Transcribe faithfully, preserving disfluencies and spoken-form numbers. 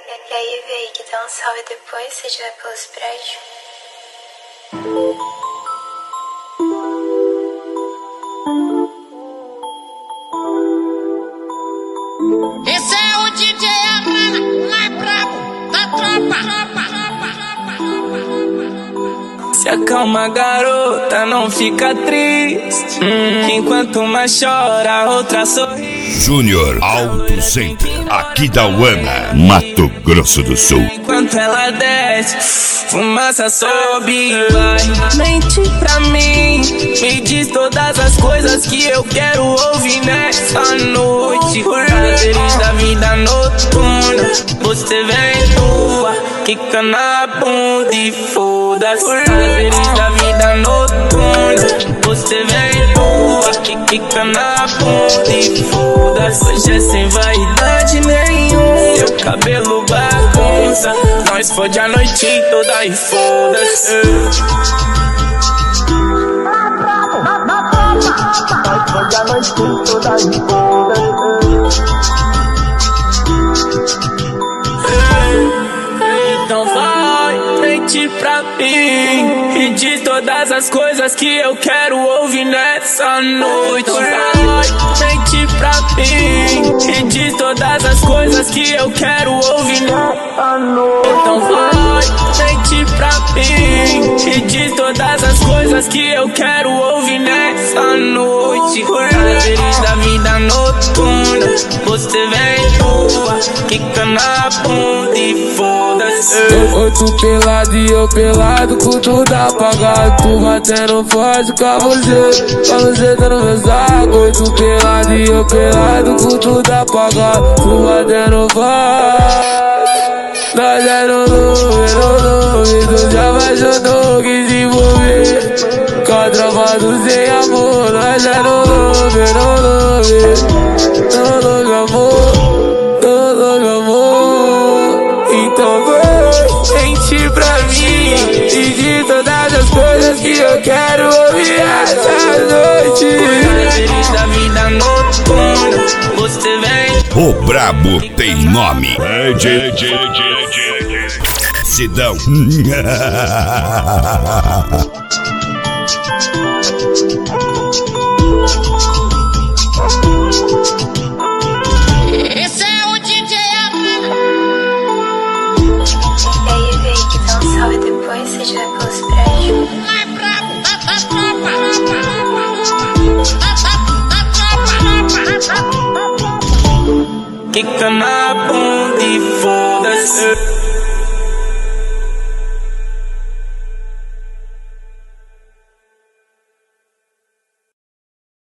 E aí, vê aí, que dá um salve depois, se tiver pelos prédios. Esse é o D J Arana, mais brabo da tropa. Se acalma, garota, não fica triste. hum, Enquanto uma chora, a outra sorri. Júnior Auto Center, aqui da Uana, Mato Grosso do Sul. Enquanto ela desce, fumaça sobe e vai. Mente pra mim, me diz todas as coisas que eu quero ouvir nessa noite. Prazeres da vida noturna, você vem tua, quica na bunda e foda-se. Prazeres da vida noturna, você vem tua, quica na bunda e foda-se. Hoje é sem vaidade nenhuma, seu cabelo bagunça, nós fode a noite toda e foda-se. Nós fode a noite toda e foda-se. Então vai, mente pra mim e diz todas as coisas que eu quero ouvir nessa noite. Vai, mente pra mim e diz todas as coisas que eu quero ouvir nessa noite. Então vai, mente pra mim e diz todas as coisas que eu quero ouvir nessa noite. Prazeres da vida noturna, você vem tua, quica na bunda e foda-se. Outro pelado e eu pelado, com tudo apagado. Tu batendo forte com a você, com você dando meu saco. Outro pelado e eu pelado, com tudo apagado. Tu batendo forte, nós é no número, nome. Tu já apaixonou, quis se envolver com a tropa do sem amor. Nós é no número, nome. No nome amor, no nome amor. Então mente pra mim e diz todas as coisas que eu quero ouvir essa noite. Prazeres da vida noturna, você vem. O brabo tem nome. Sidão. Esse é o D J Arana. E aí, vê aí, que dá um salve depois, se tiver pelos prédios. Mais brabo da, da tropa. Da, da, da tropa. Quica na bunda e foda-se.